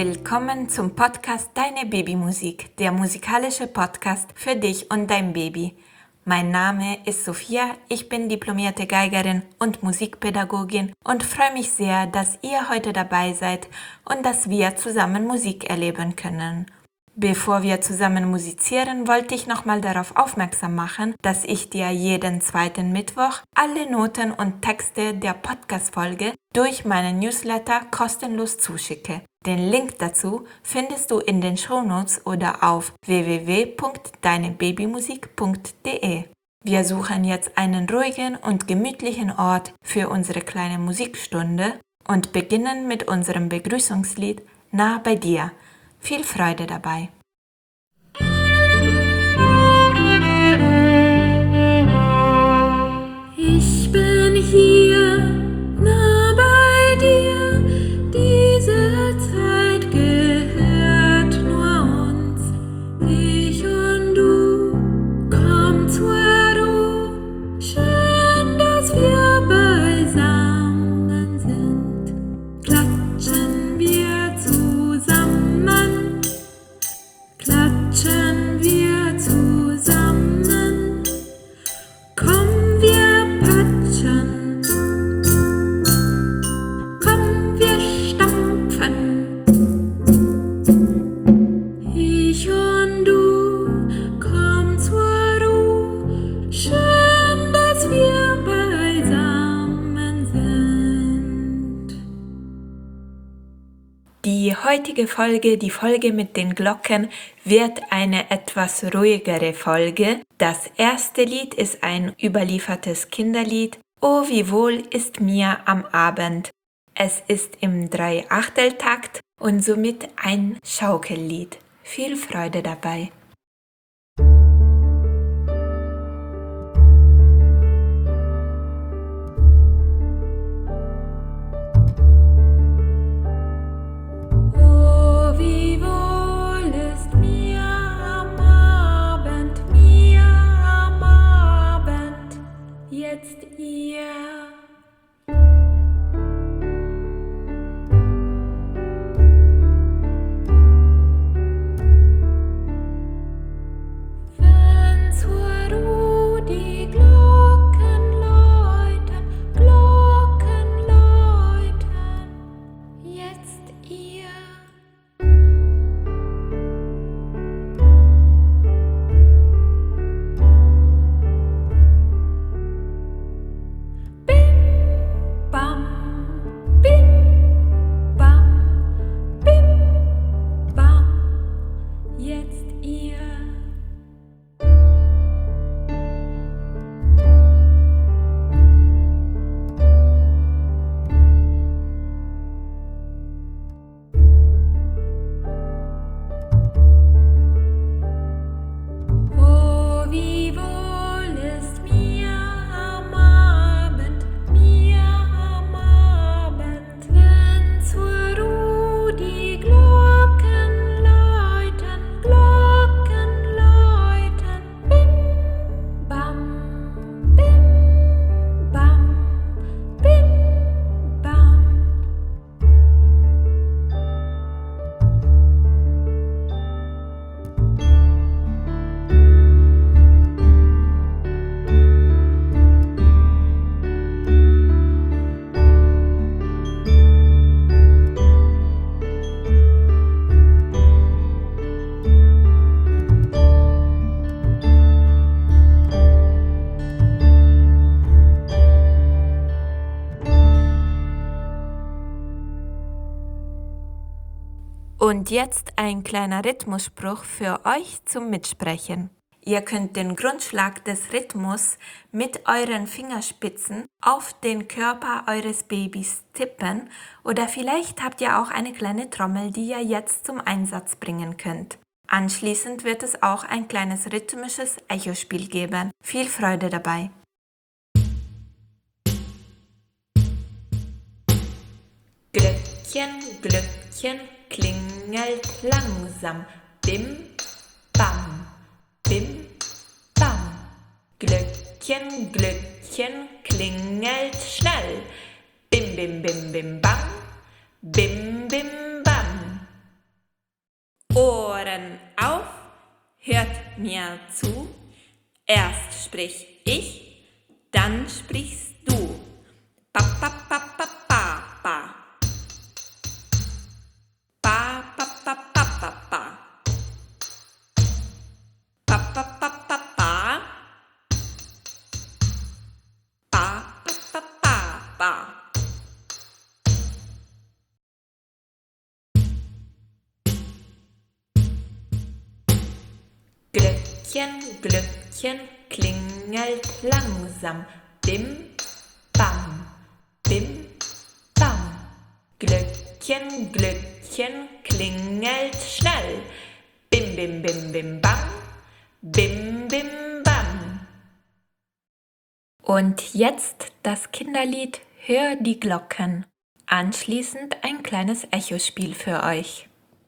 Willkommen zum Podcast Deine Babymusik, der musikalische Podcast für dich und dein Baby. Mein Name ist Sophia, ich bin diplomierte Geigerin und Musikpädagogin und freue mich sehr, dass ihr heute dabei seid und dass wir zusammen Musik erleben können. Bevor wir zusammen musizieren, wollte ich nochmal darauf aufmerksam machen, dass ich dir jeden zweiten Mittwoch alle Noten und Texte der Podcast-Folge durch meinen Newsletter kostenlos zuschicke. Den Link dazu findest du in den Shownotes oder auf www.deinebabymusik.de. Wir suchen jetzt einen ruhigen und gemütlichen Ort für unsere kleine Musikstunde und beginnen mit unserem Begrüßungslied Nah bei dir. Viel Freude dabei! Ich bin hier, nah bei dir, diese Zeit gehört nur uns. Ich und du, komm zur Ruhe, schön, dass wir beisammen sind. Klatschen wir zusammen, klatschen wir zusammen, komm wir patschen, komm wir stampfen. Ich und du, komm zur Ruhe, schön, dass wir beisammen sind. Die heutige Folge, die Folge mit den Glocken, wird eine etwas ruhigere Folge. Das erste Lied ist ein überliefertes Kinderlied. Oh, wie wohl ist mir am Abend. Es ist im 3/8-Takt und somit ein Schaukellied. Viel Freude dabei. Oh, wie wohl ist mir am Abend, jetzt ihr. Wenn zur Ruhe die Glocken läuten, jetzt ihr. Bim, bam, bim, bam, bim, bam, jetzt ihr. Oh, wie wohl ist mir am Abend, wenn zur Ruhe die Glocken läuten, bim, bam, bim, bam, bim, bam. Und jetzt ein kleiner Rhythmusspruch für euch zum Mitsprechen. Ihr könnt den Grundschlag des Rhythmus mit euren Fingerspitzen auf den Körper eures Babys tippen oder vielleicht habt ihr auch eine kleine Trommel, die ihr jetzt zum Einsatz bringen könnt. Anschließend wird es auch ein kleines rhythmisches Echospiel geben. Viel Freude dabei! Glöckchen, Glöckchen, klingelt langsam. Bim, bam, bim, bam. Glöckchen, Glöckchen, klingelt schnell. Bim, bim, bim, bim, bam. Bim, bim, bam. Ohren auf, hört mir zu. Erst sprich ich, dann sprichst du. Pa, pa, pa, pa, pa, pa. Pa, pa, pa, pa, pa, pa. Pa, pa, pa, pa, pa. Pa, pa, pa, pa, pa. Glöckchen, Glöckchen, klingelt langsam. Bim, bam, bim, bam. Glöckchen, Glöckchen, klingelt schnell. Bim, bim, bim, bim, bam, bim, bim, bam. Und jetzt das Kinderlied Hör die Glocken. Anschließend ein kleines Echospiel für euch.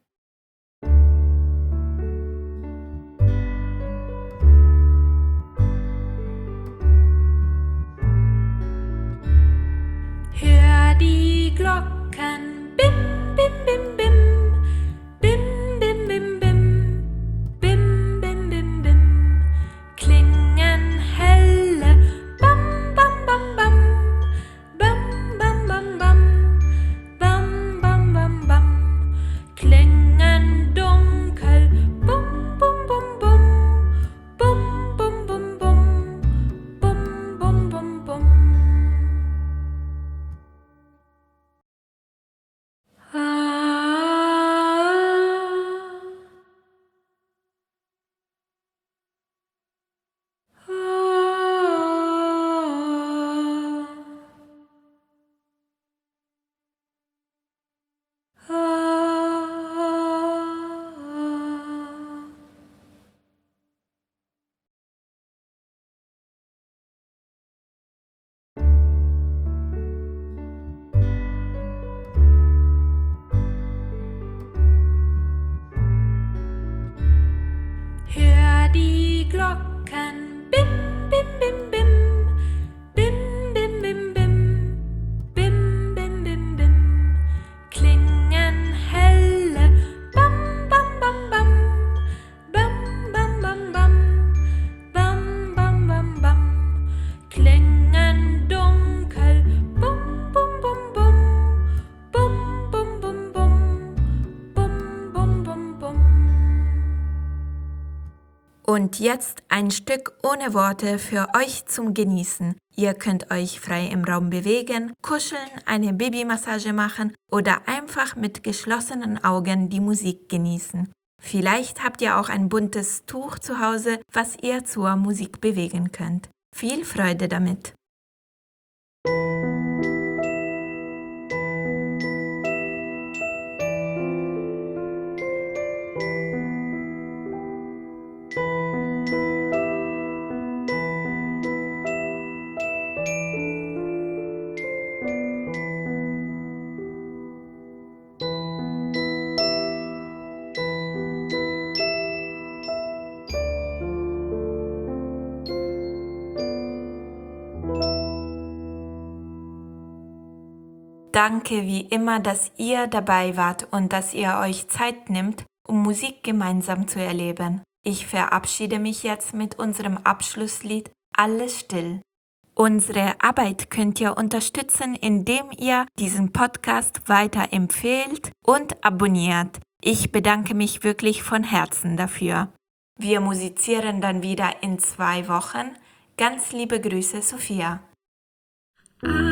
Hör die Glocken, bim, bim, bim, bim, bim, bim, bim, bim, bim, bim, bim, bim, klingen helle, bam, bam, bam, bam, bam, bam, bam, bam, bam, bam, bam, bam, klingen dunkel, bum, bum, bum, bum, bum, bum, bum, bum, bum, bum, bum, bum. Hör die Glocken, bim, bim, bim, bim, bim, bim, bim, bim, bim, bim, bim, bim, klingen helle, bam, bam, bam, bam, bam, bam, bam, bam, bam, bam, bam, bam, klingen dunkel, bum, bum, bum, bum, bum, bum, bum, bum, bum, bum, bum, bum. Und jetzt ein Stück ohne Worte für euch zum Genießen. Ihr könnt euch frei im Raum bewegen, kuscheln, eine Babymassage machen oder einfach mit geschlossenen Augen die Musik genießen. Vielleicht habt ihr auch ein buntes Tuch zu Hause, was ihr zur Musik bewegen könnt. Viel Freude damit! Danke wie immer, dass ihr dabei wart und dass ihr euch Zeit nimmt, um Musik gemeinsam zu erleben. Ich verabschiede mich jetzt mit unserem Abschlusslied Alles still. Unsere Arbeit könnt ihr unterstützen, indem ihr diesen Podcast weiterempfehlt und abonniert. Ich bedanke mich wirklich von Herzen dafür. Wir musizieren dann wieder in 2 Wochen. Ganz liebe Grüße, Sophia.